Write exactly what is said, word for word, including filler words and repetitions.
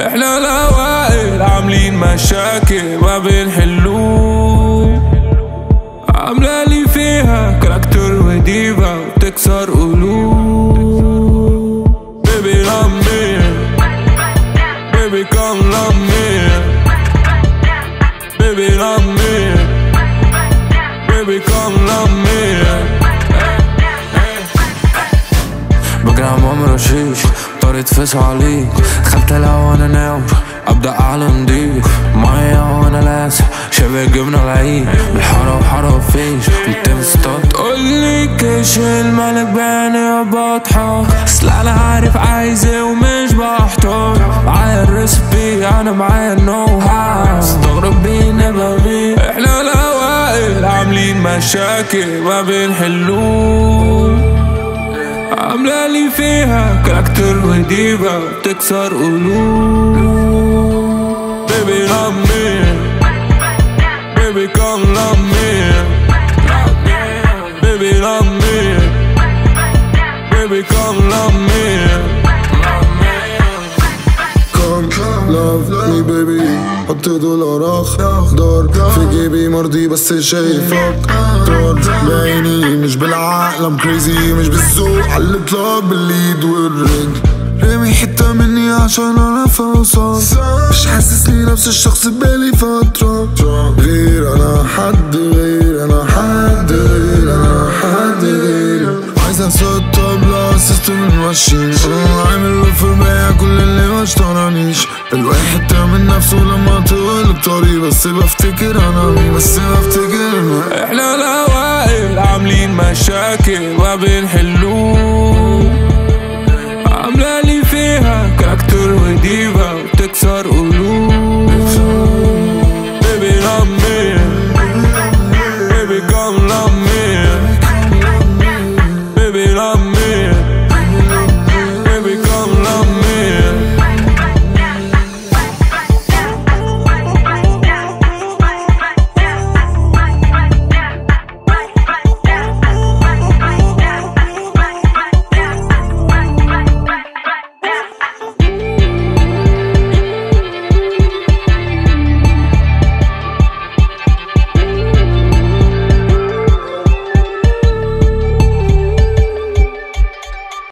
احنا الاوائل عاملين مشاكل ما بنحلوه. عاملة لي فيها كاركتر وديفا وتكسر قلوب. Baby love me, baby come love me, baby love me, baby come love me. بجرام عمر رشيش طاري تفس عليك، دخلت الهوا وانا ناوي ابدا على نضيف. مية وانا لاسع شبه جبنا العيد، بالحارة وحارة وفيش انت مستقط. تقولي كيش الملك بعيني وبضحك، اصل انا عارف عايز ايه ومش بحتار. معايا الريسبي انا معايا النو هاو، استغرب بينا بغير. احنا الاوائل عاملين مشاكل ما بنحلوه. عاملة لي فيها كاركتر وديفا وتكسر قلوب. Baby love me, baby come love me, baby love me, baby come love me. Come love me baby، حط دولار اخضر في جيبي مرضي بس شايفك ضرر بعيني مش بالعقل. I'm crazy مش بالذوق، على الاطلاق بالايد والرجل. رامي حتة مني عشان اعرف اوصل، مش حاسسني نفس الشخص بقالي فترة. غير انا حد غير انا حد غير انا حد غير. عايز انسى الطبلة سيستم الماشين، انا عامل له في البيع كل اللي ما اشترانيش. الواحد تعمل نفسه لما تقولك طريق، بس بفتكر انا مين، بس بفتكر انا. احنا الاوائل عاملين مشاكل ما بنحلوه.